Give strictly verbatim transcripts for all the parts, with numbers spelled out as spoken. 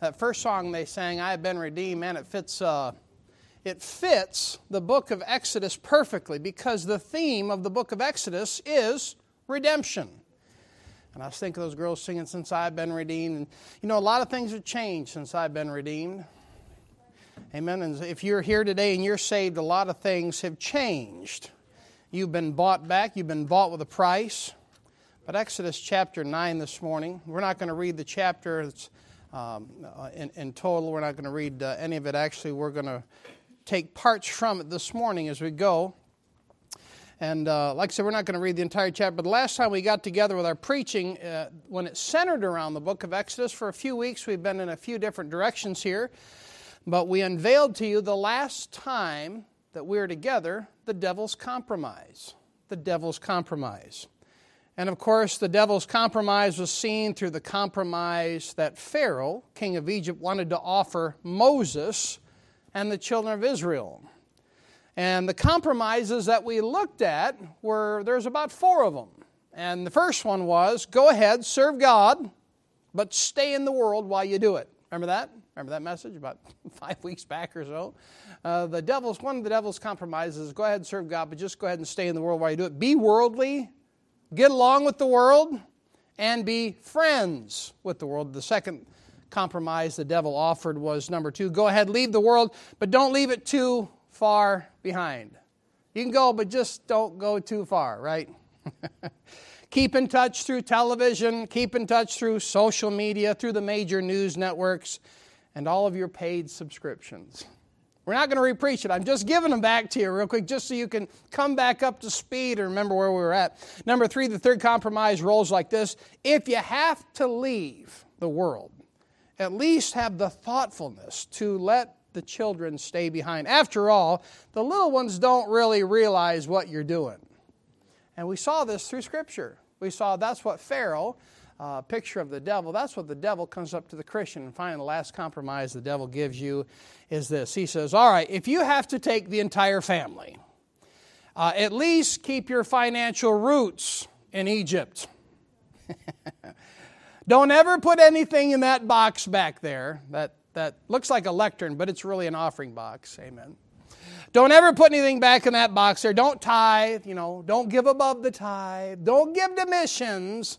That first song they sang, I Have Been Redeemed, man, it fits, uh, it fits the book of Exodus perfectly because the theme of the book of Exodus is redemption. And I was thinking of those girls singing, Since I've Been Redeemed. And, you know, a lot of things have changed since I've been redeemed. Amen. And if you're here today and you're saved, a lot of things have changed. You've been bought back. You've been bought with a price. But Exodus chapter nine this morning, we're not going to read the chapter It's Um, uh, in, in total. We're not going to read uh, any of it. Actually, we're going to take parts from it this morning as we go. And uh, like I said, we're not going to read the entire chapter. But the last time we got together with our preaching, uh, when it centered around the book of Exodus, for a few weeks we've been in a few different directions here. But we unveiled to you the last time that we were together, the devil's compromise. The devil's compromise. And of course, the devil's compromise was seen through the compromise that Pharaoh, king of Egypt, wanted to offer Moses and the children of Israel. And the compromises that we looked at were, there's about four of them. And the first one was, go ahead, serve God, but stay in the world while you do it. Remember that? Remember that message about five weeks back or so? Uh, the devil's, one of the devil's compromises is, go ahead and serve God, but just go ahead and stay in the world while you do it. Be worldly. Get along with the world and be friends with the world. The second compromise the devil offered was number two. Go ahead, leave the world, but don't leave it too far behind. You can go, but just don't go too far, right? Keep in touch through television. Keep in touch through social media, through the major news networks, and all of your paid subscriptions. We're not going to re-preach it. I'm just giving them back to you real quick just so you can come back up to speed and remember where we were at. Number three, the third compromise rolls like this. If you have to leave the world, at least have the thoughtfulness to let the children stay behind. After all, the little ones don't really realize what you're doing. And we saw this through Scripture. We saw that's what Pharaoh, a uh, picture of the devil, that's what the devil comes up to the Christian. And finally, the last compromise the devil gives you is this. He says, all right, if you have to take the entire family, uh, at least keep your financial roots in Egypt. Don't ever put anything in that box back there. That, that looks like a lectern, but it's really an offering box. Amen. Don't ever put anything back in that box there. Don't tithe, you know. Don't give above the tithe. Don't give to missions.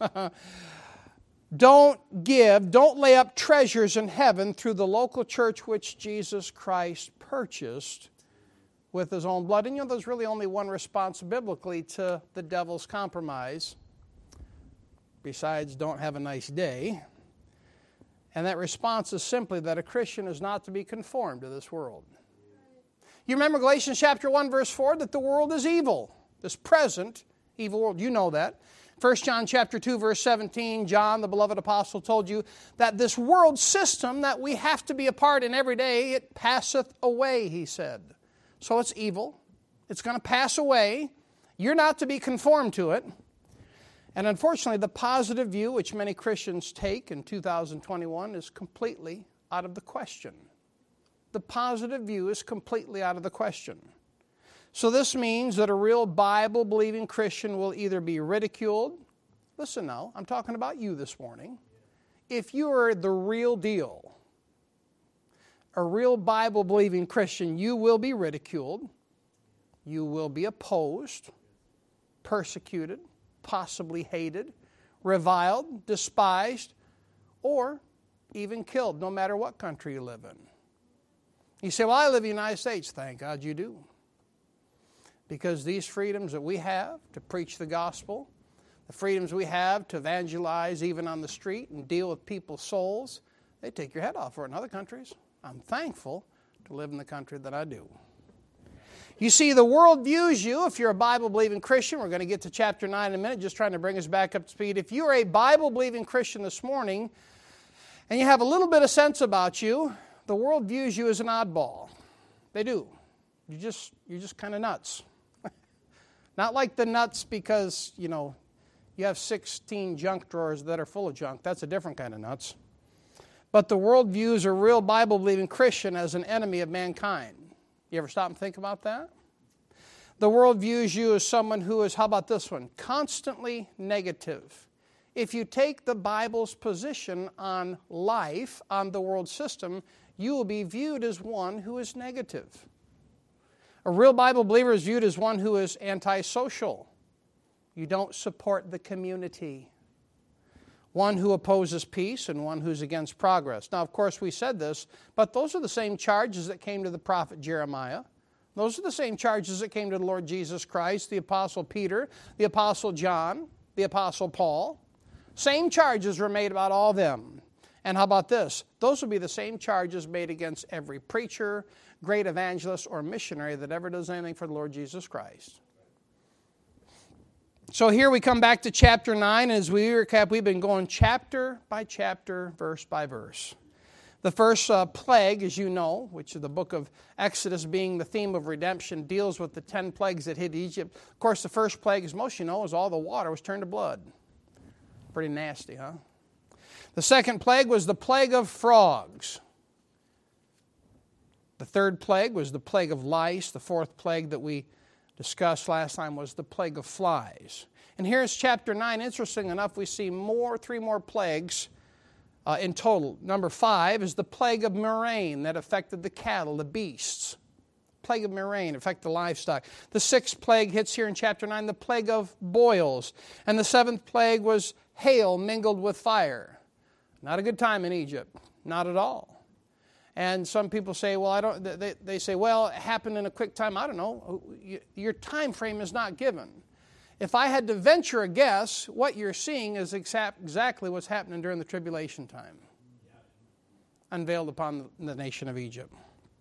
Don't give, don't lay up treasures in heaven through the local church which Jesus Christ purchased with His own blood. And you know, there's really only one response biblically to the devil's compromise, besides don't have a nice day. And that response is simply that a Christian is not to be conformed to this world. You remember Galatians chapter one, verse four, that the world is evil, this present evil world. You know that. First John chapter two, verse seventeen, John, the beloved apostle, told you that this world system that we have to be a part in every day, it passeth away, he said. So it's evil. It's going to pass away. You're not to be conformed to it. And unfortunately, the positive view which many Christians take in two thousand twenty-one is completely out of the question. The positive view is completely out of the question. So this means that a real Bible-believing Christian will either be ridiculed. Listen now, I'm talking about you this morning. If you are the real deal, a real Bible-believing Christian, you will be ridiculed. You will be opposed, persecuted, possibly hated, reviled, despised, or even killed, no matter what country you live in. You say, well, I live in the United States. Thank God you do. Because these freedoms that we have to preach the gospel, the freedoms we have to evangelize even on the street and deal with people's souls, they take your head off for it in other countries. I'm thankful to live in the country that I do. You see, the world views you, if you're a Bible-believing Christian, we're going to get to chapter nine in a minute, just trying to bring us back up to speed. If you're a Bible-believing Christian this morning, and you have a little bit of sense about you, the world views you as an oddball. They do. You just, you're just kind of nuts. Not like the nuts because, you know, you have sixteen junk drawers that are full of junk. That's a different kind of nuts. But the world views a real Bible-believing Christian as an enemy of mankind. You ever stop and think about that? The world views you as someone who is, how about this one, constantly negative if you take the Bible's position on life, on the world system, you will be viewed as one who is negative. A real Bible believer is viewed as one who is antisocial. You don't support the community. One who opposes peace and one who's against progress. Now, of course, we said this, but those are the same charges that came to the prophet Jeremiah. Those are the same charges that came to the Lord Jesus Christ, the Apostle Peter, the Apostle John, the Apostle Paul. Same charges were made about all of them. And how about this? Those will be the same charges made against every preacher, great evangelist, or missionary that ever does anything for the Lord Jesus Christ. So here we come back to chapter nine. As we recap, we've been going chapter by chapter, verse by verse. The first uh, plague, as you know, which is the book of Exodus being the theme of redemption, deals with the ten plagues that hit Egypt. Of course, the first plague, as most of you know, is all the water was turned to blood. Pretty nasty, huh? The second plague was the plague of frogs. The third plague was the plague of lice. The fourth plague that we discussed last time was the plague of flies. And here's chapter nine. Interesting enough, we see more, three more plagues uh, in total. Number five is the plague of murrain that affected the cattle, the beasts. Plague of murrain affected the livestock. The sixth plague hits here in chapter nine, the plague of boils. And the seventh plague was hail mingled with fire. Not a good time in Egypt. Not at all. And some people say, well, I don't. They, they say, well, it happened in a quick time. I don't know. Your time frame is not given. If I had to venture a guess, what you're seeing is exact, exactly what's happening during the tribulation time. Unveiled upon the nation of Egypt.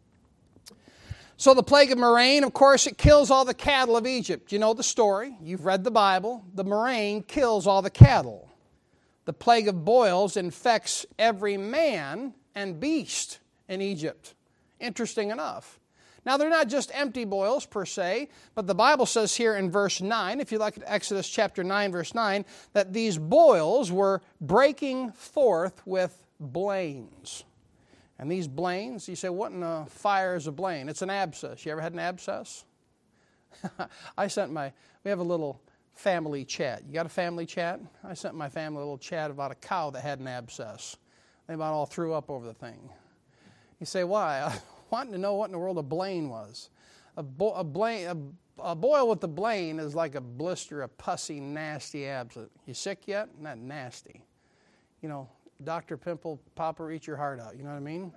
So the plague of murrain, of course, it kills all the cattle of Egypt. You know the story. You've read the Bible. The murrain kills all the cattle. The plague of boils infects every man and beast in Egypt. Interesting enough. Now, they're not just empty boils per se, but the Bible says here in verse nine, if you look at Exodus chapter nine, verse nine, that these boils were breaking forth with blains. And these blains, you say, what in the fire is a blain? It's an abscess. You ever had an abscess? I sent my, we have a little family chat. You got a family chat? I sent my family a little chat about a cow that had an abscess. They about all threw up over the thing. You say, why? I wanted to know what in the world a blain was. A, bo- a, blain, a, a boil with the blain is like a blister, a pussy, nasty abscess. You sick yet? Not nasty. You know, Doctor Pimple Popper, eat your heart out. You know what I mean?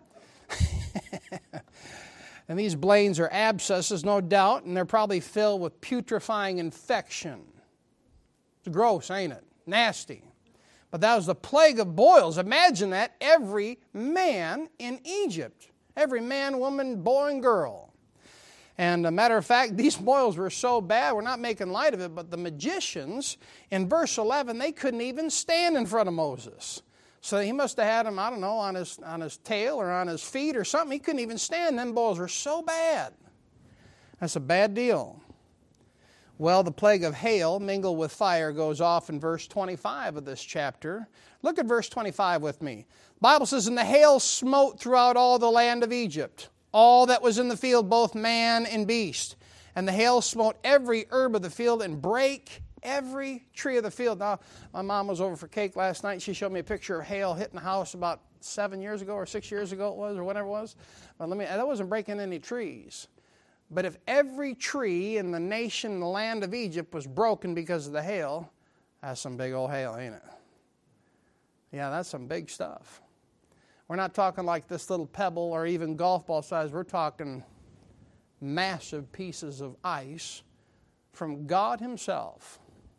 And these blains are abscesses, no doubt, and they're probably filled with putrefying infection. It's gross, ain't it? Nasty. But that was the plague of boils. Imagine that. Every man in Egypt. Every man, woman, boy, and girl. And a matter of fact, these boils were so bad, we're not making light of it, but the magicians, in verse eleven, they couldn't even stand in front of Moses. So he must have had him, I don't know, on his, on his tail or on his feet or something. He couldn't even stand. Them boils were so bad. That's a bad deal. Well, the plague of hail mingled with fire goes off in verse twenty-five of this chapter. Look at verse twenty-five with me. The Bible says, and the hail smote throughout all the land of Egypt, all that was in the field, both man and beast. And the hail smote every herb of the field and brake every tree of the field. Now, my mom was over for cake last night. She showed me a picture of hail hitting the house about seven years ago or six years ago it was, or whatever it was. But let me, that wasn't breaking any trees. But if every tree in the nation, the land of Egypt, was broken because of the hail, that's some big old hail, ain't it? Yeah, that's some big stuff. We're not talking like this little pebble or even golf ball size. We're talking massive pieces of ice from God Himself.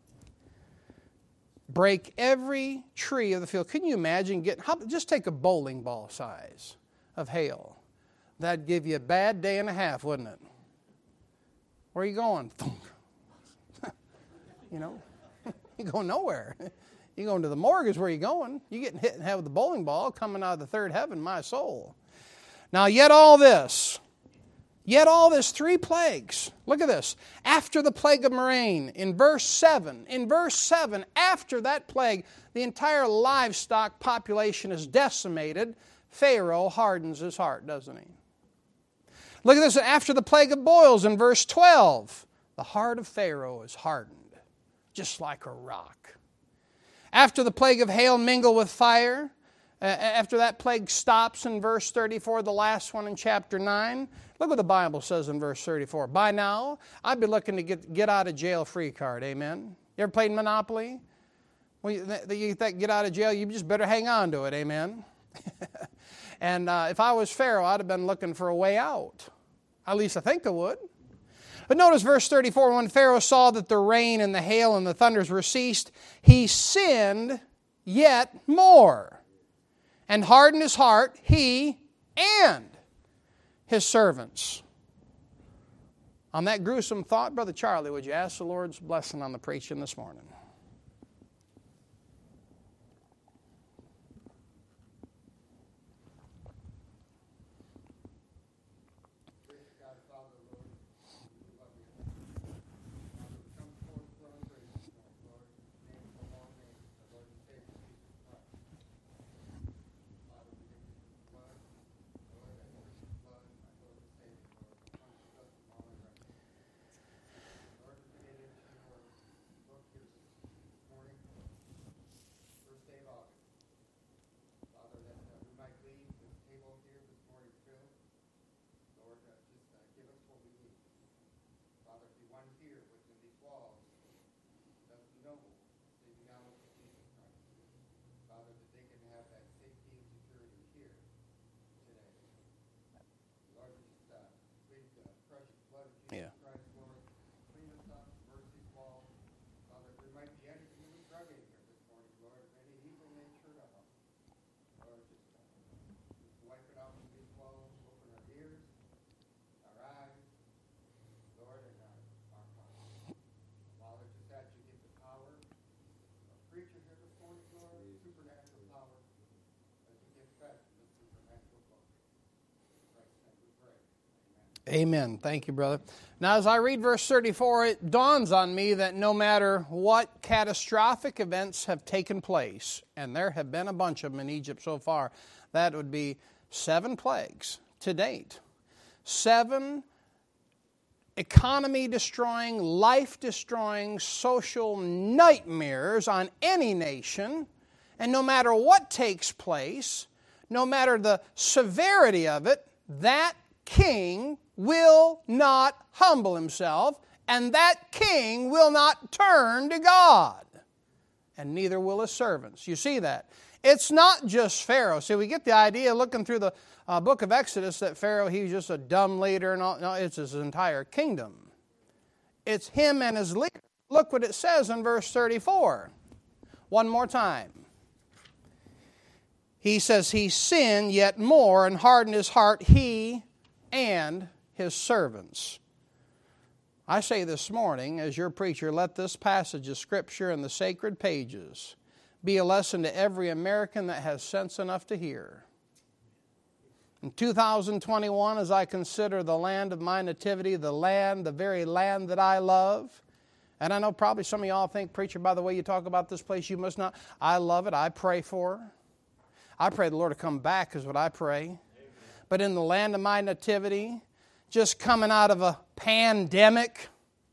Break every tree of the field. Can you imagine getting, how, just take a bowling ball size of hail. That'd give you a bad day and a half, wouldn't it? Where are you going? You know, you go nowhere. You going to the morgue is where you're going. You're getting hit in the head with a bowling ball coming out of the third heaven, my soul. Now, yet all this, yet all this, three plagues. Look at this. After the plague of murrain, in verse seven, in verse seven, after that plague, the entire livestock population is decimated. Pharaoh hardens his heart, doesn't he? Look at this. After the plague of boils in verse twelve, the heart of Pharaoh is hardened, just like a rock. After the plague of hail mingle with fire, uh, after that plague stops in verse thirty-four, the last one in chapter nine, look what the Bible says in verse thirty-four. By now, I'd be looking to get get out of jail free card, amen? You ever played Monopoly? When you, you get out of jail, you just better hang on to it, amen? And uh, if I was Pharaoh, I'd have been looking for a way out. At least I think I would. But notice verse thirty-four, when Pharaoh saw that the rain and the hail and the thunders were ceased, he sinned yet more, and hardened his heart, he and his servants. On that gruesome thought, Brother Charlie, would you ask the Lord's blessing on the preaching this morning? Yeah. Amen. Thank you, brother. Now, as I read verse thirty-four, it dawns on me that no matter what catastrophic events have taken place, and there have been a bunch of them in Egypt so far, that would be seven plagues to date. Seven economy-destroying, life-destroying social nightmares on any nation, and no matter what takes place, no matter the severity of it, that king will not humble himself, and that king will not turn to God, and neither will his servants. You see that? It's not just Pharaoh. See, we get the idea looking through the uh, book of Exodus that Pharaoh, he's just a dumb leader, and all. No, it's his entire kingdom. It's him and his leader. Look what it says in verse thirty-four. One more time. He says, he sinned yet more and hardened his heart, he and his servants. I say this morning, as your preacher, let this passage of Scripture and the sacred pages be a lesson to every American that has sense enough to hear. In two thousand twenty-one, as I consider the land of my nativity, the land, the very land that I love, and I know probably some of y'all think, preacher, by the way you talk about this place, you must not. I love it. I pray for her. I pray the Lord to come back is what I pray. Amen. But in the land of my nativity, just coming out of a pandemic,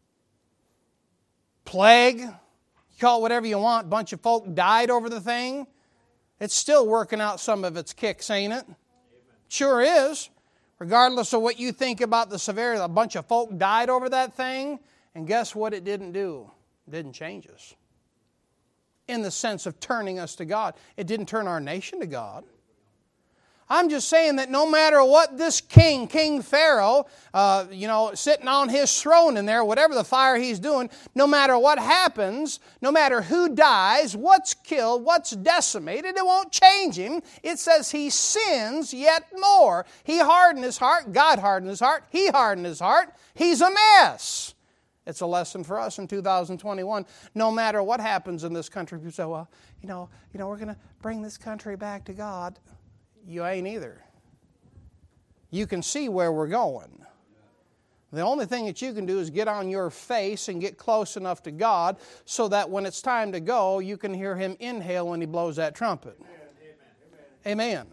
plague, you call it whatever you want, a bunch of folk died over the thing. It's still working out some of its kicks, ain't it? Amen. Sure is. Regardless of what you think about the severity, a bunch of folk died over that thing, and guess what it didn't do? It didn't change us. In the sense of turning us to God. It didn't turn our nation to God. I'm just saying that no matter what this king, King Pharaoh, uh, you know, sitting on his throne in there, whatever the fire he's doing, no matter what happens, no matter who dies, what's killed, what's decimated, it won't change him. It says he sins yet more. He hardened his heart. God hardened his heart. He hardened his heart. He's a mess. It's a lesson for us in two thousand twenty-one. No matter what happens in this country, people say, well, you know, you know, we're going to bring this country back to God. You ain't either. You can see where we're going. The only thing that you can do is get on your face and get close enough to God so that when it's time to go, you can hear Him inhale when He blows that trumpet. Amen. Amen.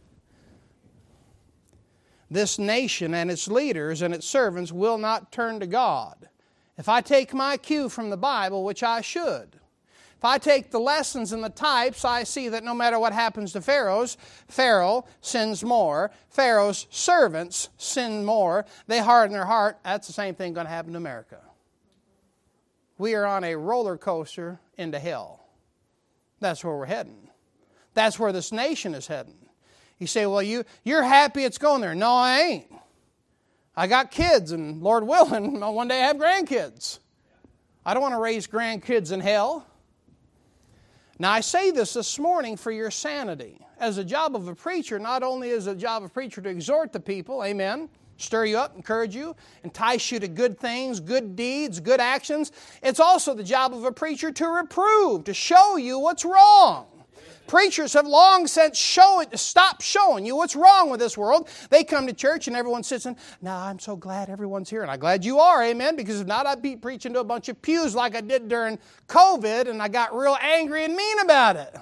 This nation and its leaders and its servants will not turn to God. If I take my cue from the Bible, which I should, If I take the lessons and the types, I see that no matter what happens to Pharaoh's, Pharaoh sins more. Pharaoh's servants sin more. They harden their heart. That's the same thing going to happen to America. We are on a roller coaster into hell. That's where we're heading. That's where this nation is heading. You say, well, you, you're happy it's going there. No, I ain't. I got kids, and Lord willing, one day I have grandkids. I don't want to raise grandkids in hell. Now, I say this this morning for your sanity. As a job of a preacher, not only is it a job of a preacher to exhort the people, amen, stir you up, encourage you, entice you to good things, good deeds, good actions, it's also the job of a preacher to reprove, to show you what's wrong. Preachers have long since show it, stopped showing you what's wrong with this world. They come to church and everyone sits in, now I'm so glad everyone's here. And I'm glad you are, amen, because if not, I'd be preaching to a bunch of pews like I did during COVID, and I got real angry and mean about it.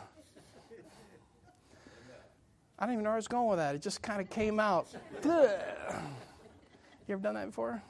I don't even know where I was going with that. It just kind of came out. You ever done that before?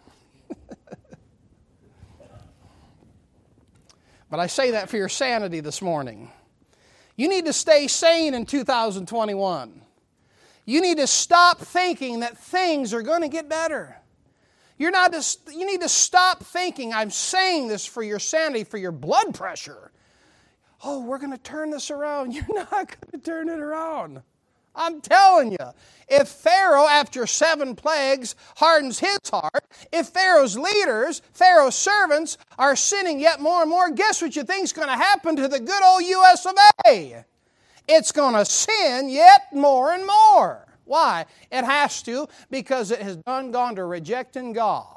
But I say that for your sanity this morning. You need to stay sane in two thousand twenty-one. You need to stop thinking that things are going to get better. You're not to, you need to stop thinking, I'm saying this for your sanity, for your blood pressure. Oh, we're going to turn this around. You're not going to turn it around. I'm telling you, if Pharaoh, after seven plagues, hardens his heart, if Pharaoh's leaders, Pharaoh's servants, are sinning yet more and more, guess what you think is going to happen to the good old U S of A? It's going to sin yet more and more. Why? It has to, because it has done gone to rejecting God.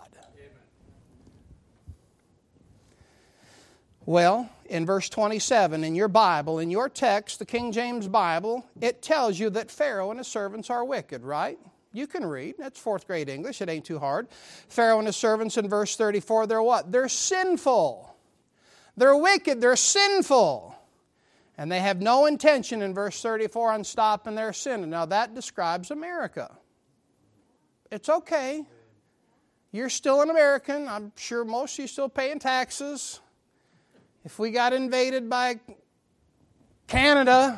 Well, in verse twenty-seven, in your Bible, in your text, the King James Bible, it tells you that Pharaoh and his servants are wicked, right? You can read. That's fourth grade English. It ain't too hard. Pharaoh and his servants in verse thirty-four, they're what? They're sinful. They're wicked. They're sinful. And they have no intention in verse thirty-four on stopping their sin. Now that describes America. It's okay. You're still an American. I'm sure most of you still paying taxes. If we got invaded by Canada,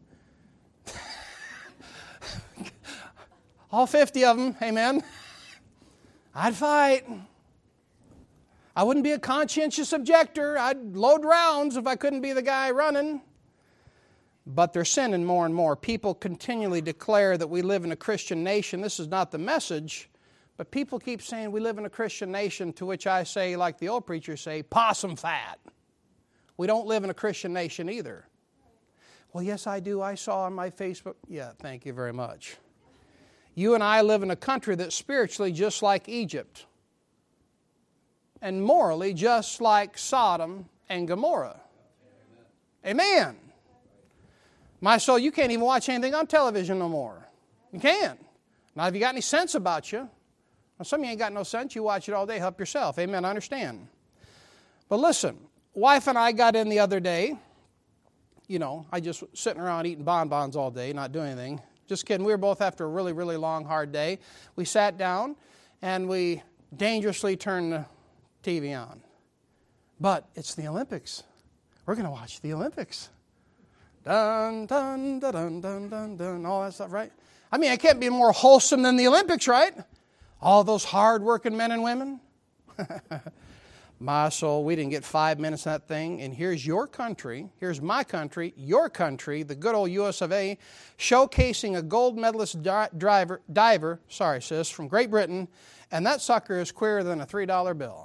all fifty of them, amen, I'd fight. I wouldn't be a conscientious objector. I'd load rounds if I couldn't be the guy running. But they're sinning more and more. People continually declare that we live in a Christian nation. This is not the message, but people keep saying we live in a Christian nation, to which I say, like the old preachers say, possum fat. We don't live in a Christian nation either. Well, yes, I do. I saw on my Facebook. Yeah, thank you very much. You and I live in a country that's spiritually just like Egypt and morally just like Sodom and Gomorrah. Amen. My soul, you can't even watch anything on television no more. You can't. Now, if you got any sense about you, well, some of you ain't got no sense. You watch it all day. Help yourself. Amen. I understand. But listen. Wife and I got in the other day. You know, I just sitting around eating bonbons all day, not doing anything. Just kidding. We were both after a really, really long, hard day. We sat down and we dangerously turned the T V on. But it's the Olympics. We're going to watch the Olympics. Dun, dun, dun, dun, dun, dun, dun, all that stuff, right? I mean, it can't be more wholesome than the Olympics, right? All those hard-working men and women. My soul, we didn't get five minutes of that thing. And here's your country, here's my country, your country, the good old U S of A, showcasing a gold medalist di- driver, diver, sorry sis, from Great Britain, and that sucker is queerer than a three dollar bill.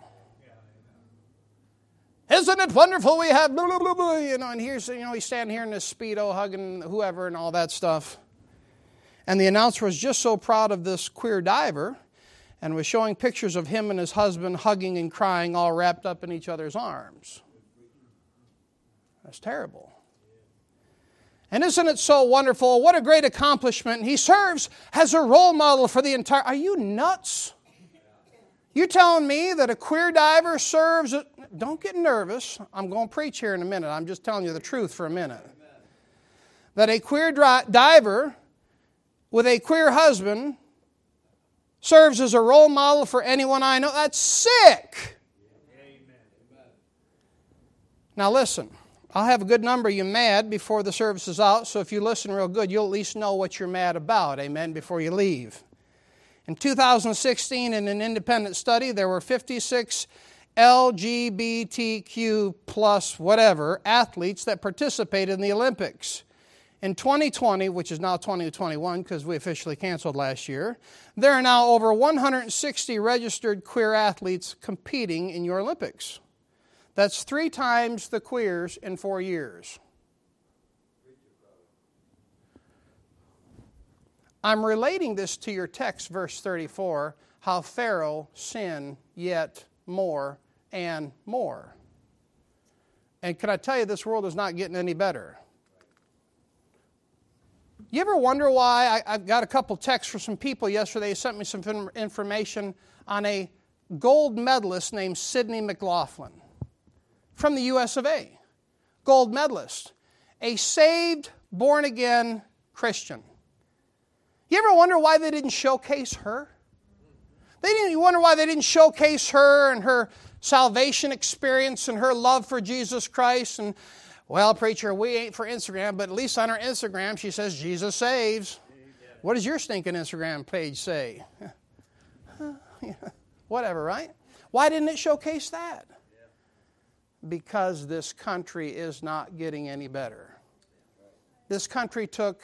Isn't it wonderful we have, blah, blah, blah, blah, you know, and here's, you know, he's standing here in this Speedo hugging whoever and all that stuff. And the announcer was just so proud of this queer diver and was showing pictures of him and his husband hugging and crying, all wrapped up in each other's arms. That's terrible. And isn't it so wonderful? What a great accomplishment. He serves as a role model for the entire... Are you nuts? You telling me that a queer diver serves... A, don't get nervous. I'm going to preach here in a minute. I'm just telling you the truth for a minute. That a queer dri- diver with a queer husband serves as a role model for anyone I know. That's sick. Amen. Now listen, I'll have a good number of you mad before the service is out, so if you listen real good, you'll at least know what you're mad about, amen, before you leave. In two thousand sixteen, in an independent study, there were fifty-six L G B T Q plus whatever athletes that participated in the Olympics. In twenty twenty, which is now twenty twenty-one because we officially canceled last year, there are now over one hundred sixty registered queer athletes competing in your Olympics. That's three times the queers in four years. I'm relating this to your text, verse thirty-four, how Pharaoh sinned yet more and more. And can I tell you, this world is not getting any better. You ever wonder why? I, I've got a couple texts from some people yesterday. They sent me some information on a gold medalist named Sidney McLaughlin from the U S of A. Gold medalist. A saved, born-again Christian. You ever wonder why they didn't showcase her? They didn't. You wonder why they didn't showcase her and her salvation experience and her love for Jesus Christ. And, well, preacher, we ain't for Instagram, but at least on our Instagram she says, Jesus saves. What does your stinking Instagram page say? Whatever, right? Why didn't it showcase that? Because this country is not getting any better. This country took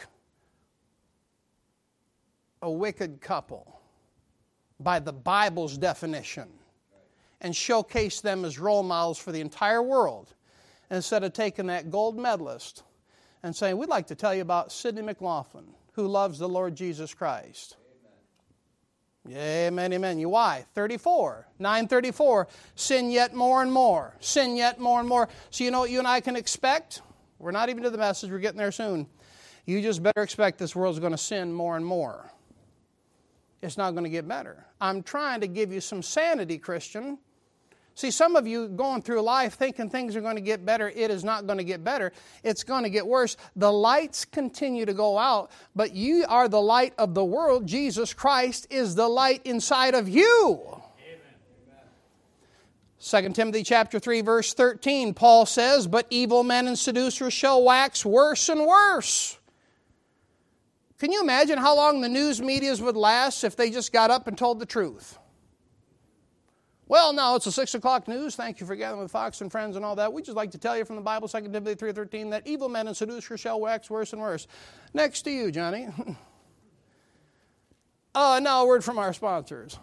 a wicked couple by the Bible's definition and showcased them as role models for the entire world, instead of taking that gold medalist and saying, we'd like to tell you about Sidney McLaughlin, who loves the Lord Jesus Christ. Amen, amen. You why? thirty-four, nine thirty-four, sin yet more and more, sin yet more and more. So you know what you and I can expect? We're not even to the message, we're getting there soon. You just better expect this world's going to sin more and more. It's not going to get better. I'm trying to give you some sanity, Christian. See, some of you going through life thinking things are going to get better. It is not going to get better. It's going to get worse. The lights continue to go out, but you are the light of the world. Jesus Christ is the light inside of you. Amen. Second Timothy chapter three, verse thirteen, Paul says, but evil men and seducers shall wax worse and worse. Can you imagine how long the news medias would last if they just got up and told the truth? Well, no, it's the six o'clock news. Thank you for gathering with Fox and friends and all that. We'd just like to tell you from the Bible, Second Timothy three thirteen, that evil men and seducers shall wax worse and worse. Next to you, Johnny. uh, now a word from our sponsors.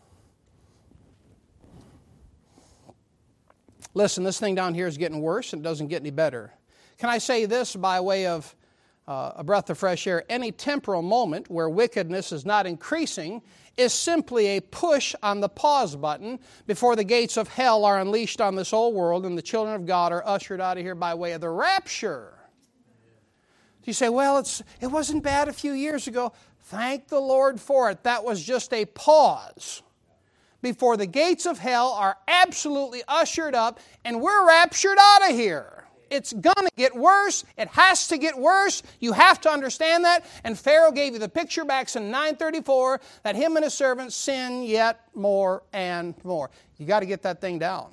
Listen, this thing down here is getting worse and it doesn't get any better. Can I say this by way of uh, a breath of fresh air? Any temporal moment where wickedness is not increasing is simply a push on the pause button before the gates of hell are unleashed on this old world and the children of God are ushered out of here by way of the rapture. You say, well, it's it wasn't bad a few years ago. Thank the Lord for it. That was just a pause before the gates of hell are absolutely ushered up and we're raptured out of here. It's going to get worse. It has to get worse. You have to understand that. And Pharaoh gave you the picture back in nine thirty-four that him and his servants sin yet more and more. You got to get that thing down.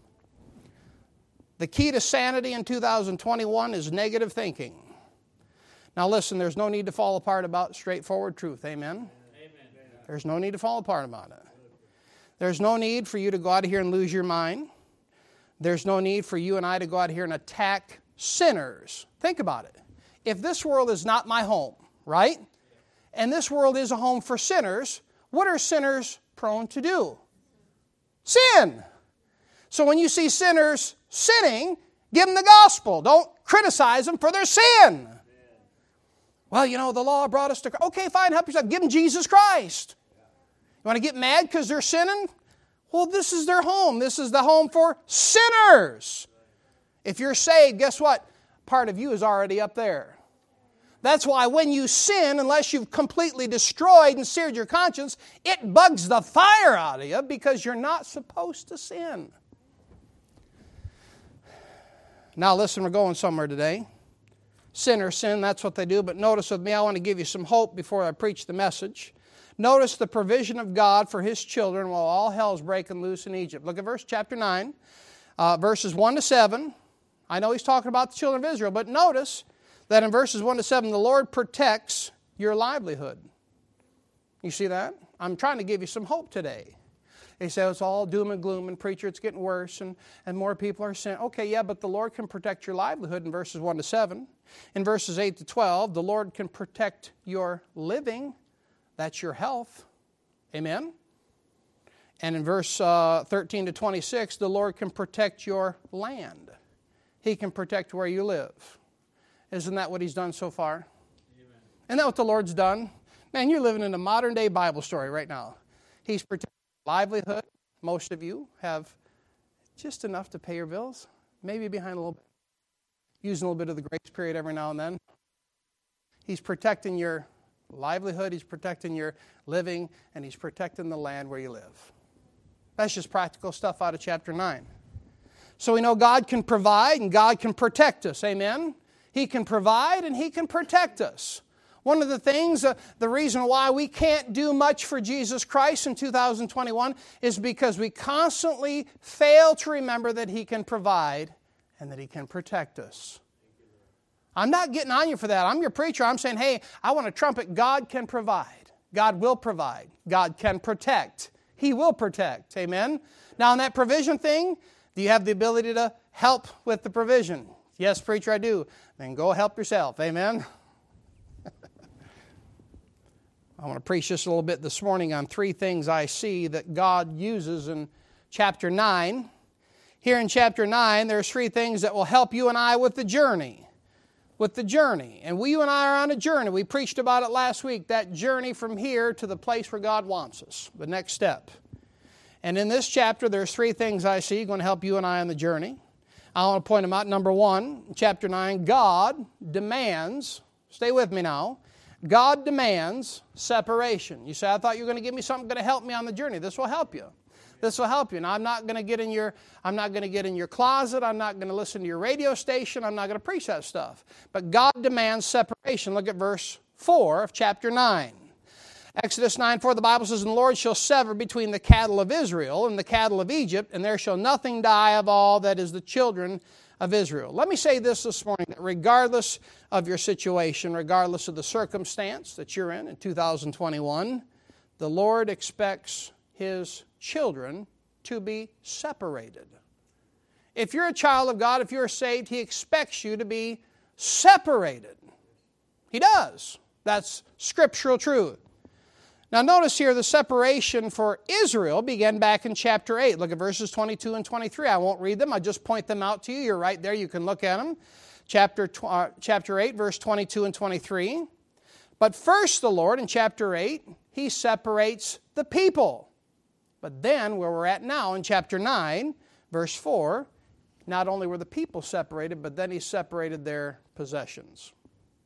The key to sanity in two thousand twenty-one is negative thinking. Now listen, there's no need to fall apart about straightforward truth. Amen? Amen. There's no need to fall apart about it. There's no need for you to go out of here and lose your mind. There's no need for you and I to go out here and attack sinners. Think about it. If this world is not my home, right? And this world is a home for sinners, what are sinners prone to do? Sin. So when you see sinners sinning, give them the gospel. Don't criticize them for their sin. Well, you know, the law brought us to... Okay, fine, help yourself. Give them Jesus Christ. You want to get mad because they're sinning? Well, this is their home. This is the home for sinners. If you're saved, guess what? Part of you is already up there. That's why when you sin, unless you've completely destroyed and seared your conscience, it bugs the fire out of you because you're not supposed to sin. Now listen, we're going somewhere today. Sinners sin, that's what they do. But notice with me, I want to give you some hope before I preach the message. Notice the provision of God for His children while all hell's breaking loose in Egypt. Look at verse chapter nine, uh, verses one to seven. I know he's talking about the children of Israel, but notice that in verses one to seven, the Lord protects your livelihood. You see that? I'm trying to give you some hope today. He says it's all doom and gloom, and preacher, it's getting worse, and, and more people are saying, okay, yeah, but the Lord can protect your livelihood in verses one to seven. In verses eight to twelve, the Lord can protect your living. That's your health. Amen? And in verse uh, thirteen to twenty-six, the Lord can protect your land. He can protect where you live. Isn't that what he's done so far? Amen. Isn't that what the Lord's done? Man, you're living in a modern-day Bible story right now. He's protecting your livelihood. Most of you have just enough to pay your bills, maybe behind a little bit. Using a little bit of the grace period every now and then. He's protecting your livelihood, he's protecting your living, and he's protecting the land where you live. That's just practical stuff out of chapter nine. So we know God can provide and God can protect us. Amen? He can provide and he can protect us. One of the things, uh, the reason why we can't do much for Jesus Christ in two thousand twenty-one is because we constantly fail to remember that he can provide and that he can protect us. I'm not getting on you for that. I'm your preacher. I'm saying, hey, I want to trumpet. God can provide. God will provide. God can protect. He will protect. Amen? Now, on that provision thing, do you have the ability to help with the provision? Yes, preacher, I do. Then go help yourself. Amen? I want to preach just a little bit this morning on three things I see that God uses in chapter nine. Here in chapter nine, there's three things that will help you and I with the journey. With the journey. And we, you and I are on a journey. We preached about it last week, that journey from here to the place where God wants us, the next step. And in this chapter, there's three things I see going to help you and I on the journey. I want to point them out. Number one, chapter nine, God demands, stay with me now, God demands separation. You say, I thought you were going to give me something going to help me on the journey. This will help you. This will help you. Now, I'm not going to get in your, I'm not going to get in your closet. I'm not going to listen to your radio station. I'm not going to preach that stuff. But God demands separation. Look at verse four of chapter nine. Exodus nine four, the Bible says, and the Lord shall sever between the cattle of Israel and the cattle of Egypt, and there shall nothing die of all that is the children of Israel. Let me say this this morning, that regardless of your situation, regardless of the circumstance that you're in in two thousand twenty-one, the Lord expects his children to be separated. If you're a child of God, if you're saved, he expects you to be separated. He does. That's scriptural truth. Now notice here the separation for Israel began back in chapter eight. Look at verses twenty-two and twenty-three. I won't read them. I'll just point them out to you. You're right there. You can look at them. Chapter, uh, chapter eight, verse twenty-two and twenty-three. But first the Lord, in chapter eight, he separates the people. But then, where we're at now in chapter nine, verse four, not only were the people separated, but then he separated their possessions.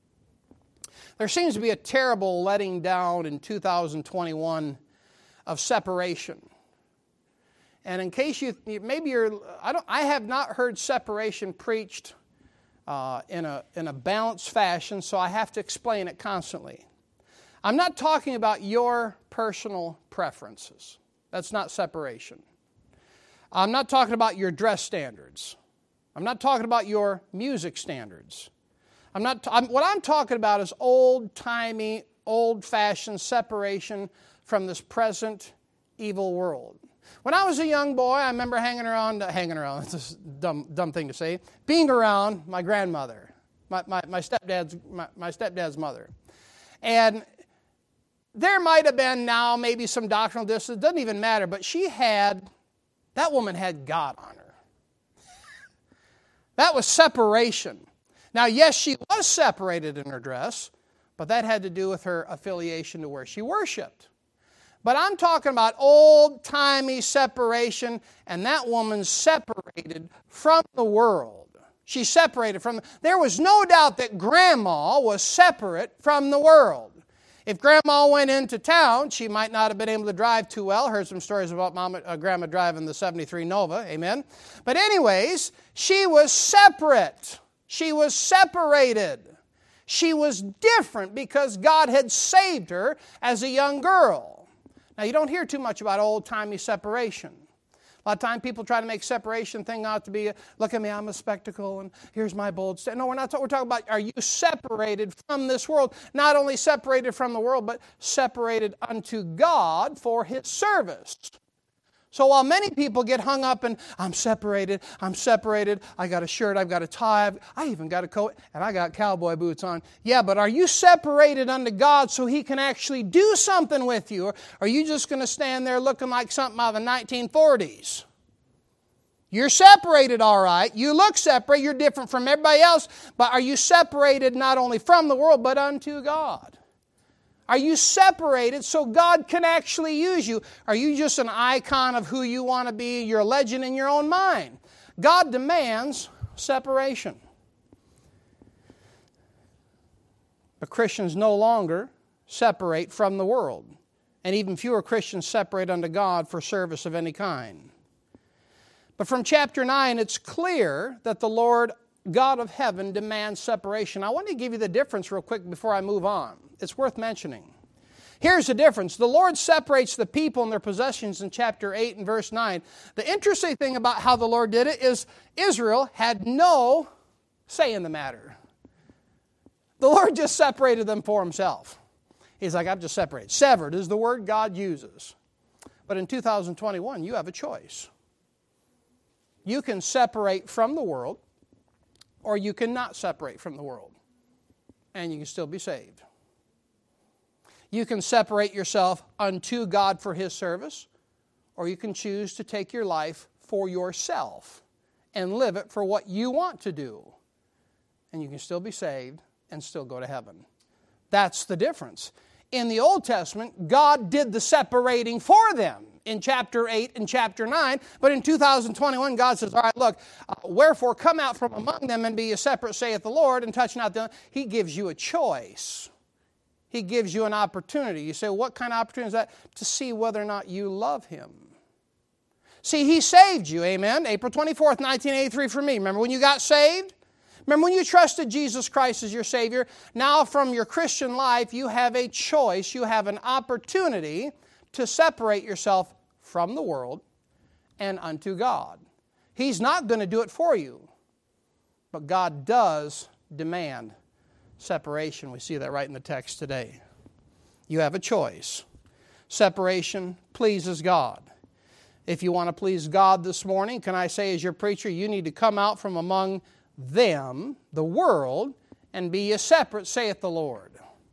There seems to be a terrible letting down in two thousand twenty-one of separation. And in case you, maybe you're, I don't, I have not heard separation preached uh, in a in a balanced fashion, so I have to explain it constantly. I'm not talking about your personal preferences. That's not separation. I'm not talking about your dress standards. I'm not talking about your music standards. I'm not. I'm, what I'm talking about is old-timey, old-fashioned separation from this present evil world. When I was a young boy, I remember hanging around, uh, hanging around, that's a dumb, dumb thing to say, being around my grandmother, my, my, my stepdad's my, my stepdad's mother. And there might have been now maybe some doctrinal distance, it doesn't even matter, but she had, that woman had God on her. That was separation. Now, yes, she was separated in her dress, but that had to do with her affiliation to where she worshiped. But I'm talking about old-timey separation, and that woman's separated from the world. She's separated from... There was no doubt that Grandma was separate from the world. If Grandma went into town, she might not have been able to drive too well. Heard some stories about Mama, uh, Grandma driving the seventy-three Nova, amen? But anyways, she was separate. She was separated. She was different because God had saved her as a young girl. Now, you don't hear too much about old-timey separation. A lot of time people try to make separation thing out to be, look at me, I'm a spectacle, and here's my bold stand. No, we're not talking, we're talking about, are you separated from this world? Not only separated from the world, but separated unto God for His service. So while many people get hung up in, I'm separated, I'm separated, I got a shirt, I've got a tie, I've, I even got a coat, and I got cowboy boots on. Yeah, but are you separated unto God so He can actually do something with you? Or are you just going to stand there looking like something out of the nineteen forties? You're separated, all right. You look separate, you're different from everybody else, but are you separated not only from the world, but unto God? Are you separated so God can actually use you? Are you just an icon of who you want to be? You're a legend in your own mind. God demands separation. But Christians no longer separate from the world. And even fewer Christians separate unto God for service of any kind. But from chapter nine, it's clear that the Lord God of heaven demands separation. I want to give you the difference real quick before I move on. It's worth mentioning. Here's the difference. The Lord separates the people and their possessions in chapter eight and verse nine. The interesting thing about how the Lord did it is Israel had no say in the matter. The Lord just separated them for Himself. He's like, I've just separated. Severed is the word God uses. But in two thousand twenty-one, you have a choice. You can separate from the world, or you cannot separate from the world, and you can still be saved. You can separate yourself unto God for His service, or you can choose to take your life for yourself and live it for what you want to do. And you can still be saved and still go to heaven. That's the difference. In the Old Testament, God did the separating for them in chapter eight and chapter nine. But in two thousand twenty-one, God says, all right, look, uh, wherefore come out from among them and be ye separate, saith the Lord, and touch not them. He gives you a choice. He gives you an opportunity. You say, what kind of opportunity is that? To see whether or not you love Him. See, He saved you, amen? April twenty-fourth, nineteen eighty-three for me. Remember when you got saved? Remember when you trusted Jesus Christ as your Savior? Now from your Christian life, you have a choice. You have an opportunity to separate yourself from the world and unto God. He's not going to do it for you. But God does demand separation. We see that right in the text today. You have a choice. Separation pleases God. If you want to please God this morning, can I say as your preacher, you need to come out from among them, the world, and be ye separate, saith the Lord.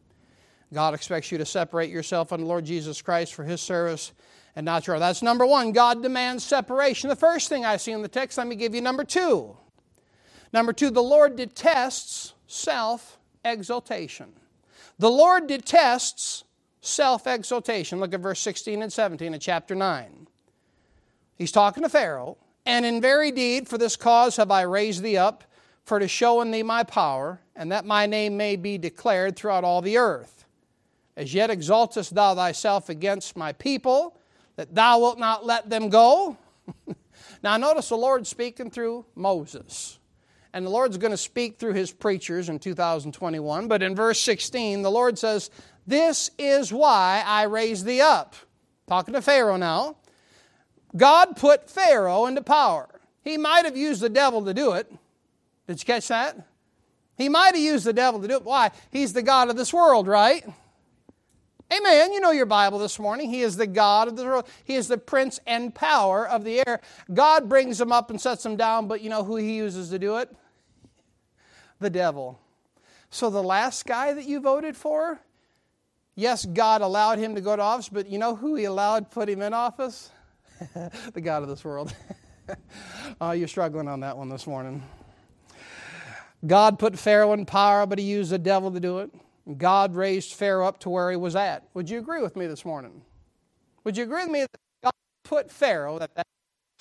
God expects you to separate yourself unto the Lord Jesus Christ for His service and not your own. That's number one. God demands separation. The first thing I see in the text, let me give you number two. Number two, the Lord detests self-exaltation. The Lord detests self-exaltation. Look at verse sixteen and seventeen of chapter nine. He's talking to Pharaoh. And in very deed, for this cause have I raised thee up, for to show in thee my power, and that my name may be declared throughout all the earth. As yet exaltest thou thyself against my people, that thou wilt not let them go. Now notice the Lord speaking through Moses. And the Lord's going to speak through His preachers in two thousand twenty-one. But in verse sixteen, the Lord says, this is why I raised thee up. Talking to Pharaoh now. God put Pharaoh into power. He might have used the devil to do it. Did you catch that? He might have used the devil to do it. Why? He's the God of this world, right? Amen. You know your Bible this morning. He is the God of the world. He is the prince and power of the air. God brings him up and sets him down, but you know who He uses to do it? The devil. So the last guy that you voted for, yes, God allowed him to go to office, but you know who He allowed to put him in office? The God of this world. Oh, you're struggling on that one this morning. God put Pharaoh in power, but He used the devil to do it. God raised Pharaoh up to where he was at. Would you agree with me this morning? Would you agree with me that God put Pharaoh at that?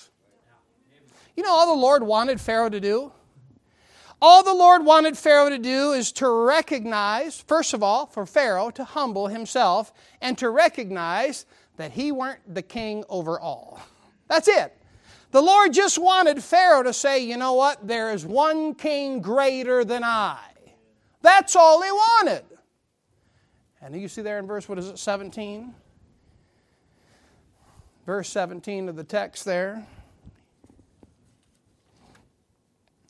You know all the Lord wanted Pharaoh to do? All the Lord wanted Pharaoh to do is to recognize, first of all, for Pharaoh to humble himself and to recognize that he weren't the king over all. That's it. The Lord just wanted Pharaoh to say, you know what? There is one king greater than I. That's all He wanted. And you see there in verse, what is it, seventeen? Verse seventeen of the text there.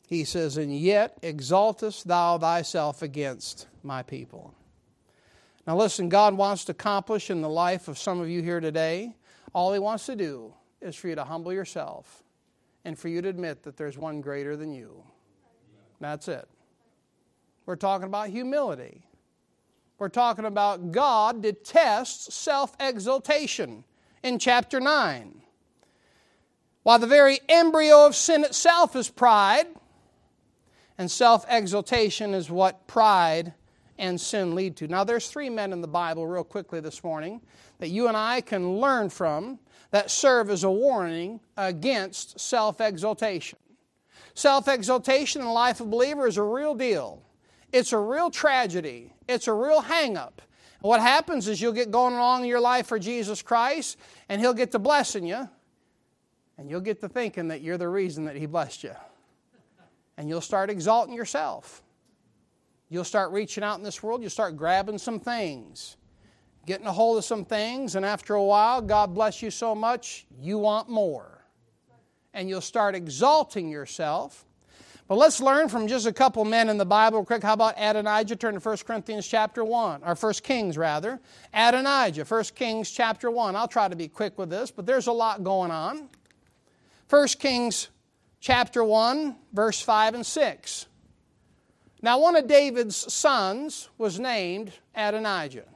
He says, and yet exaltest thou thyself against my people. Now listen, God wants to accomplish in the life of some of you here today, all He wants to do is for you to humble yourself and for you to admit that there's one greater than you. That's it. We're talking about humility. We're talking about God detests self-exaltation in chapter nine. While the very embryo of sin itself is pride, and self-exaltation is what pride and sin lead to. Now there's three men in the Bible real quickly this morning that you and I can learn from that serve as a warning against self-exaltation. Self-exaltation in the life of a believer is a real deal. It's a real tragedy. It's a real hang-up. And what happens is you'll get going along in your life for Jesus Christ, and He'll get to blessing you, and you'll get to thinking that you're the reason that He blessed you. And you'll start exalting yourself. You'll start reaching out in this world. You'll start grabbing some things, getting a hold of some things, and after a while, God bless you so much, you want more. And you'll start exalting yourself. But let's learn from just a couple men in the Bible quick. How about Adonijah? Turn to First Corinthians chapter one, or First Kings rather. Adonijah, First Kings chapter one. I'll try to be quick with this, but there's a lot going on. First Kings chapter one, verse five and six. Now one of David's sons was named Adonijah.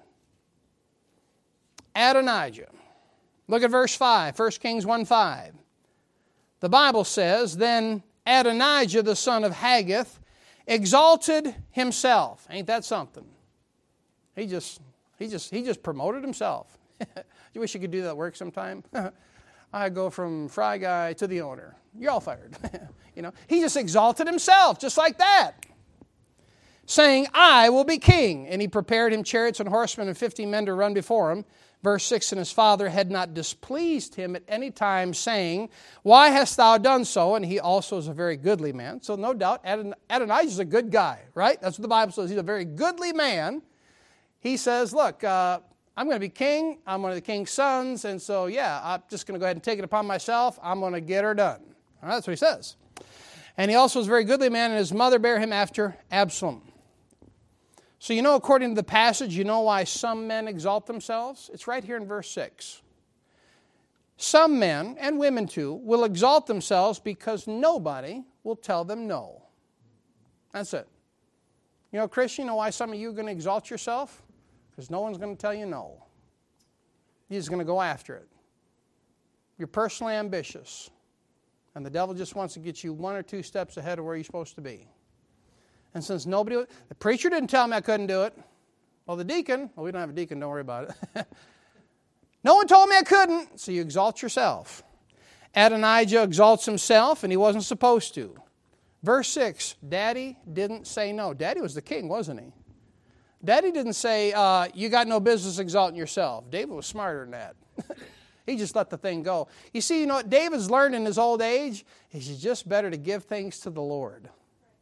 Adonijah. Look at verse five, First Kings one five. The Bible says, then Adonijah, the son of Haggith, exalted himself. Ain't that something? He just, he just, he just promoted himself. You wish you could do that at work sometime? I go from fry guy to the owner. You're all fired. You know, he just exalted himself, just like that, saying, I will be king. And he prepared him chariots and horsemen and fifty men to run before him. Verse six, and his father had not displeased him at any time, saying, why hast thou done so? And he also is a very goodly man. So no doubt, Adon- Adonijah is a good guy, right? That's what the Bible says. He's a very goodly man. He says, look, uh, I'm going to be king. I'm one of the king's sons. And so, yeah, I'm just going to go ahead and take it upon myself. I'm going to get her done. All right, that's what he says. And he also was a very goodly man, and his mother bare him after Absalom. So you know, according to the passage, you know why some men exalt themselves? It's right here in verse six. Some men, and women too, will exalt themselves because nobody will tell them no. That's it. You know, Christian, you know why some of you are going to exalt yourself? Because no one's going to tell you no. You're just going to go after it. You're personally ambitious. And the devil just wants to get you one or two steps ahead of where you're supposed to be. And since nobody, the preacher didn't tell me I couldn't do it. Well, the deacon, well, we don't have a deacon, don't worry about it. No one told me I couldn't, so you exalt yourself. Adonijah exalts himself, and he wasn't supposed to. Verse six, Daddy didn't say no. Daddy was the king, wasn't he? Daddy didn't say, uh, you got no business exalting yourself. David was smarter than that. He just let the thing go. You see, you know what David's learned in his old age? It's just better to give things to the Lord.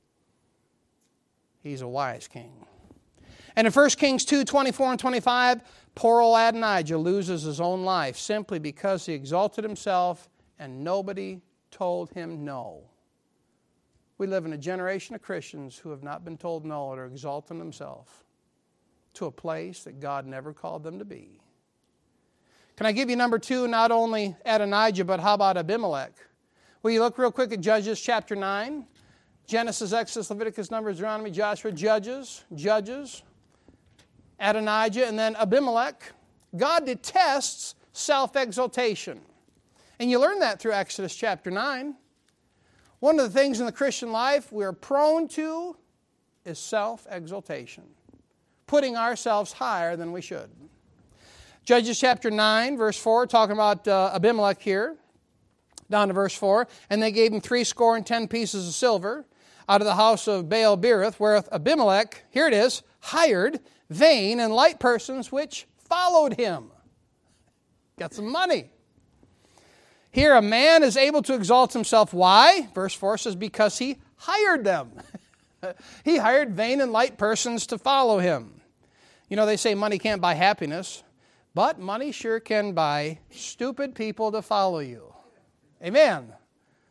He's a wise king. And in First Kings two, twenty-four and twenty-five, poor old Adonijah loses his own life simply because he exalted himself and nobody told him no. We live in a generation of Christians who have not been told no or exalting themselves to a place that God never called them to be. Can I give you number two, not only Adonijah, but how about Abimelech? Will you look real quick at Judges chapter nine? Genesis, Exodus, Leviticus, Numbers, Deuteronomy, Joshua, Judges, Judges, Adonijah, and then Abimelech. God detests self-exaltation. And you learn that through Exodus chapter nine. One of the things in the Christian life we are prone to is self-exaltation, putting ourselves higher than we should. Judges chapter nine, verse four, talking about uh, Abimelech here, down to verse four. And they gave him three score and ten pieces of silver out of the house of Baal-berith, wherewith Abimelech, here it is, hired vain and light persons which followed him. Got some money. Here a man is able to exalt himself. Why? Verse four says, because he hired them. He hired vain and light persons to follow him. You know, they say money can't buy happiness, but money sure can buy stupid people to follow you. Amen.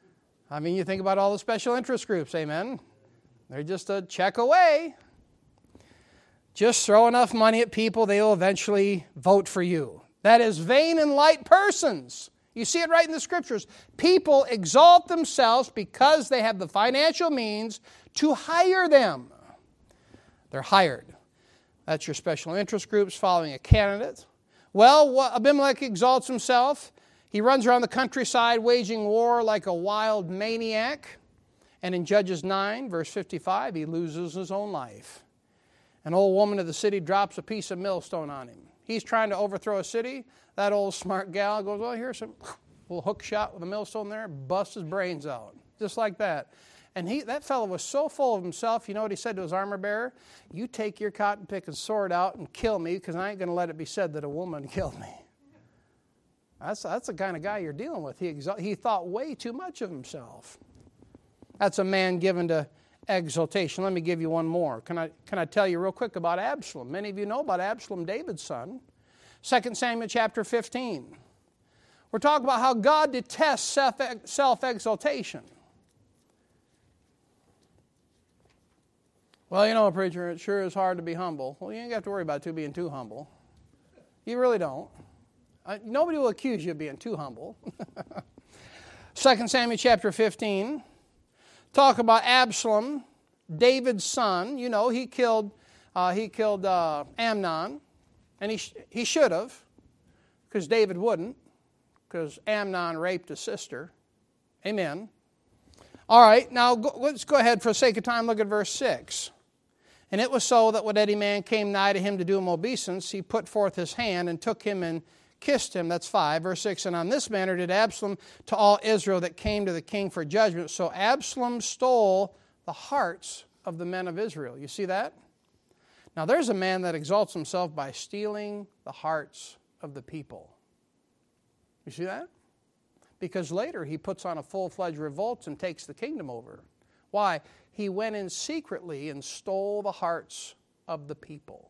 I mean, you think about all the special interest groups, amen? They're just a check away. Just throw enough money at people, they will eventually vote for you. That is vain and light persons. You see it right in the Scriptures. People exalt themselves because they have the financial means to hire them. They're hired. That's your special interest groups following a candidate. Well, Abimelech exalts himself. He runs around the countryside waging war like a wild maniac. And in Judges nine, verse fifty-five, he loses his own life. An old woman of the city drops a piece of millstone on him. He's trying to overthrow a city. That old smart gal goes, oh, here's a little hook shot with a millstone there, busts his brains out. Just like that. And he, that fellow was so full of himself, you know what he said to his armor bearer? You take your cotton picking sword out and kill me, because I ain't going to let it be said that a woman killed me. That's, that's the kind of guy you're dealing with. He, exalt, he thought way too much of himself. That's a man given to exaltation. Let me give you one more. Can I, can I tell you real quick about Absalom? Many of you know about Absalom, David's son. Second Samuel chapter fifteen. We're talking about how God detests self-exaltation. Well, you know, preacher, it sure is hard to be humble. Well, you ain't got to worry about too being too humble. You really don't. Uh, nobody will accuse you of being too humble. Second Samuel chapter fifteen. Talk about Absalom, David's son. You know, he killed uh, he killed uh, Amnon, and he sh- he should have, because David wouldn't, because Amnon raped his sister. Amen. All right, now go, let's go ahead for the sake of time. Look at verse six. And it was so that when any man came nigh to him to do him obeisance, he put forth his hand and took him and kissed him. That's five. Verse six, and on this manner did Absalom to all Israel that came to the king for judgment. So Absalom stole the hearts of the men of Israel. You see that? Now there's a man that exalts himself by stealing the hearts of the people. You see that? Because later he puts on a full-fledged revolt and takes the kingdom over. Why? He went in secretly and stole the hearts of the people.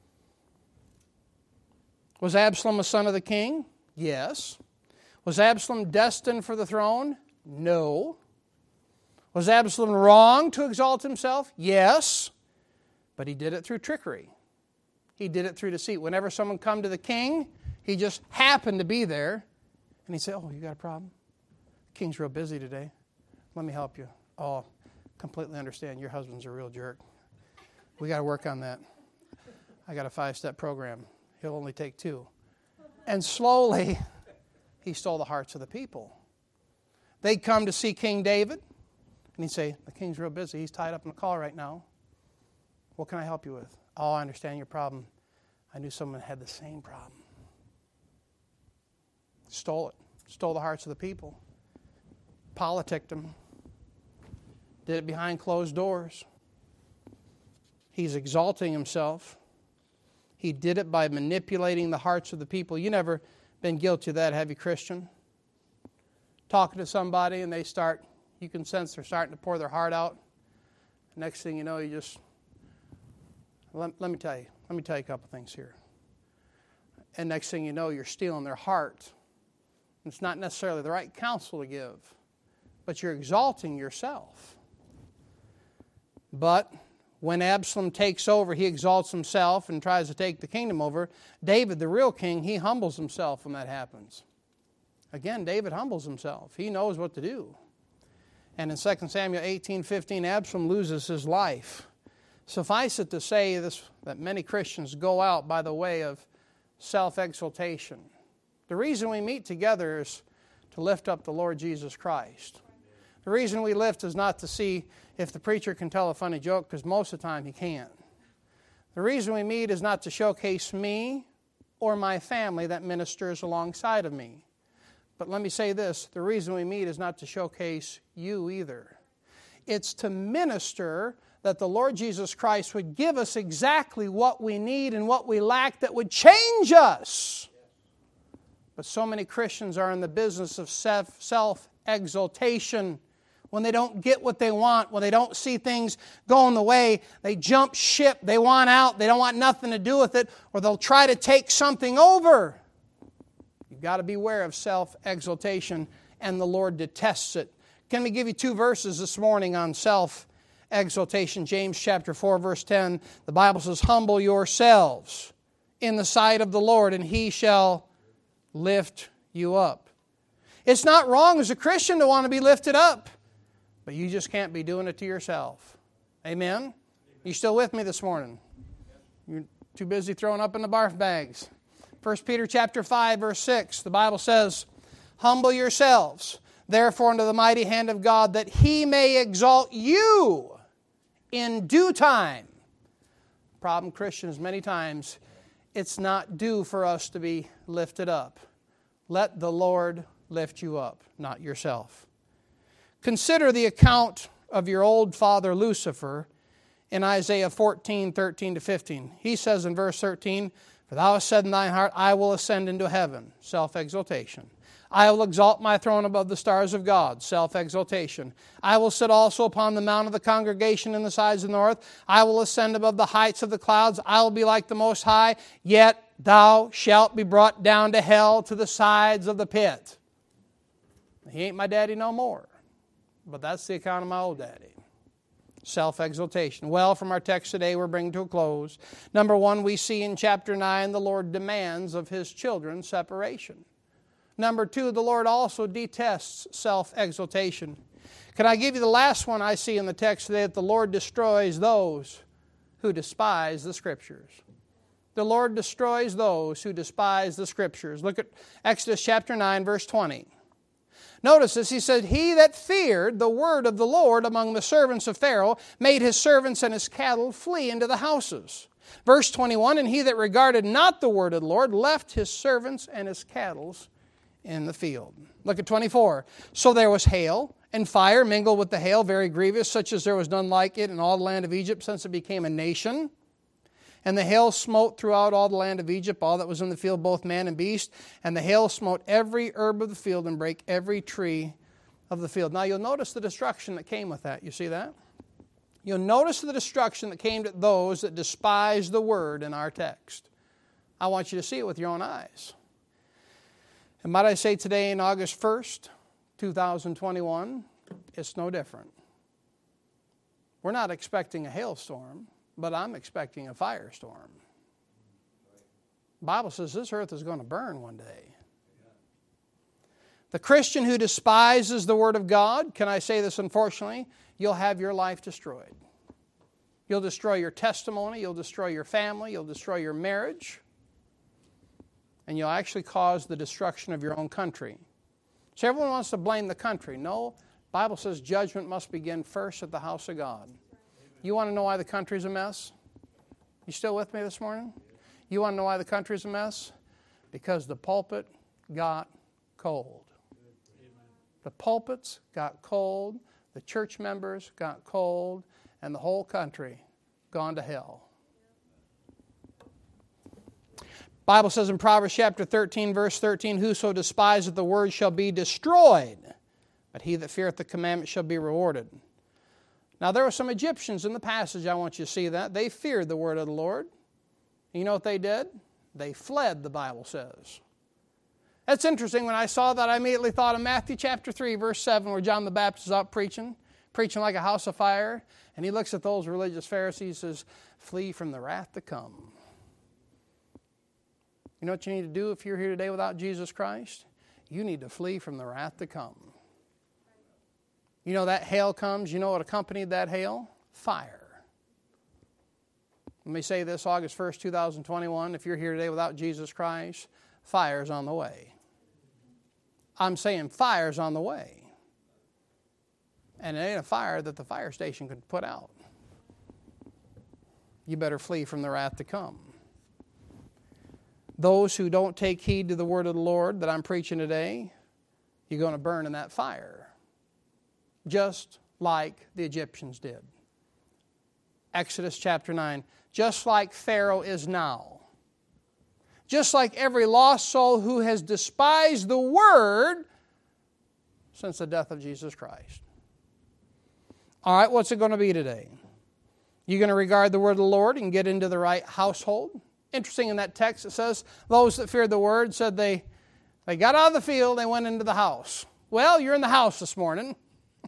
Was Absalom a son of the king? Yes. Was Absalom destined for the throne? No. Was Absalom wrong to exalt himself? Yes. But he did it through trickery. He did it through deceit. Whenever someone come to the king, he just happened to be there. And he'd say, oh, you got a problem? The king's real busy today. Let me help you. Oh, completely understand. Your husband's a real jerk. We got to work on that. I got a five-step program. He'll only take two. And slowly, he stole the hearts of the people. They'd come to see King David, and he'd say, the king's real busy. He's tied up in a call right now. What can I help you with? Oh, I understand your problem. I knew someone had the same problem. Stole it. Stole the hearts of the people. Politicked them. Did it behind closed doors. He's exalting himself. He did it by manipulating the hearts of the people. You never been guilty of that, have you, Christian? Talking to somebody and they start, you can sense they're starting to pour their heart out. Next thing you know, you just, let, let me tell you, let me tell you a couple things here. And next thing you know, you're stealing their heart. It's not necessarily the right counsel to give, but you're exalting yourself. But when Absalom takes over, he exalts himself and tries to take the kingdom over. David, the real king, he humbles himself when that happens. Again, David humbles himself. He knows what to do. And in Second Samuel eighteen fifteen, Absalom loses his life. Suffice it to say this, that many Christians go out by the way of self-exaltation. The reason we meet together is to lift up the Lord Jesus Christ. The reason we lift is not to see if the preacher can tell a funny joke, because most of the time he can't. The reason we meet is not to showcase me or my family that ministers alongside of me. But let me say this, the reason we meet is not to showcase you either. It's to minister that the Lord Jesus Christ would give us exactly what we need and what we lack that would change us. But so many Christians are in the business of self-exaltation. When they don't get what they want, when they don't see things going the way, they jump ship, they want out, they don't want nothing to do with it, or they'll try to take something over. You've got to beware of self-exaltation, and the Lord detests it. Can we give you two verses this morning on self-exaltation? James chapter four, verse ten. The Bible says, humble yourselves in the sight of the Lord, and He shall lift you up. It's not wrong as a Christian to want to be lifted up, but you just can't be doing it to yourself. Amen? You still with me this morning? You're too busy throwing up in the barf bags. First Peter chapter five, verse six, the Bible says, humble yourselves, therefore, unto the mighty hand of God, that He may exalt you in due time. Problem, Christians, many times, it's not due for us to be lifted up. Let the Lord lift you up, not yourself. Consider the account of your old father Lucifer in Isaiah fourteen, thirteen to fifteen. He says in verse thirteen, for thou hast said in thine heart, I will ascend into heaven, self-exaltation. I will exalt my throne above the stars of God, self-exaltation. I will sit also upon the mount of the congregation in the sides of the north. I will ascend above the heights of the clouds. I will be like the Most High, yet thou shalt be brought down to hell, to the sides of the pit. He ain't my daddy no more, but that's the account of my old daddy. Self-exaltation. Well, from our text today, we're bringing to a close. Number one, we see in chapter nine, the Lord demands of His children separation. Number two, the Lord also detests self-exaltation. Can I give you the last one I see in the text today, that the Lord destroys those who despise the Scriptures. The Lord destroys those who despise the Scriptures. Look at Exodus chapter nine, verse twenty. Notice this, he said, he that feared the word of the Lord among the servants of Pharaoh made his servants and his cattle flee into the houses. Verse twenty-one, and he that regarded not the word of the Lord left his servants and his cattle in the field. Look at twenty-four. So there was hail and fire mingled with the hail, very grievous, such as there was none like it in all the land of Egypt since it became a nation. And the hail smote throughout all the land of Egypt, all that was in the field, both man and beast. And the hail smote every herb of the field and brake every tree of the field. Now you'll notice the destruction that came with that. You see that? You'll notice the destruction that came to those that despise the word in our text. I want you to see it with your own eyes. And might I say today, in August first, two thousand twenty-one, it's no different. We're not expecting a hailstorm, but I'm expecting a firestorm. The Bible says this earth is going to burn one day. The Christian who despises the Word of God, can I say this unfortunately, you'll have your life destroyed. You'll destroy your testimony, you'll destroy your family, you'll destroy your marriage, and you'll actually cause the destruction of your own country. So everyone wants to blame the country. No, the Bible says judgment must begin first at the house of God. You want to know why the country's a mess? You still with me this morning? You want to know why the country's a mess? Because the pulpit got cold. The pulpits got cold, the church members got cold, and the whole country gone to hell. Bible says in Proverbs chapter thirteen, verse thirteen, whoso despiseth the word shall be destroyed, but he that feareth the commandment shall be rewarded. Now there were some Egyptians in the passage, I want you to see that. They feared the word of the Lord. You know what they did? They fled, the Bible says. That's interesting. When I saw that, I immediately thought of Matthew chapter three, verse seven, where John the Baptist is out preaching, preaching like a house of fire, and he looks at those religious Pharisees and says, flee from the wrath to come. You know what you need to do if you're here today without Jesus Christ? You need to flee from the wrath to come. You know that hail comes, you know what accompanied that hail? Fire. Let me say this, August first, two thousand twenty-one, if you're here today without Jesus Christ, fire's on the way. I'm saying fire's on the way. And it ain't a fire that the fire station could put out. You better flee from the wrath to come. Those who don't take heed to the word of the Lord that I'm preaching today, you're going to burn in that fire. Just like the Egyptians did. Exodus chapter nine. Just like Pharaoh is now. Just like every lost soul who has despised the word since the death of Jesus Christ. All right, what's it going to be today? You're going to regard the word of the Lord and get into the right household. Interesting, in that text it says, those that feared the word said they, they got out of the field, they went into the house. Well, you're in the house this morning.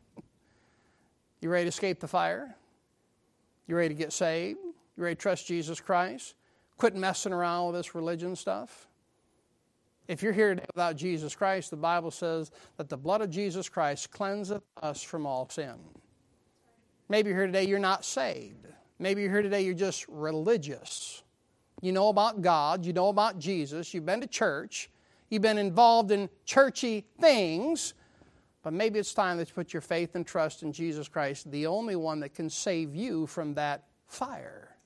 You ready to escape the fire? You ready to get saved? You ready to trust Jesus Christ? Quit messing around with this religion stuff. If you're here today without Jesus Christ, the Bible says that the blood of Jesus Christ cleanseth us from all sin. Maybe you're here today, you're not saved. Maybe you're here today, you're just religious. You know about God, you know about Jesus, you've been to church, you've been involved in churchy things, but maybe it's time that you put your faith and trust in Jesus Christ, the only one that can save you from that fire.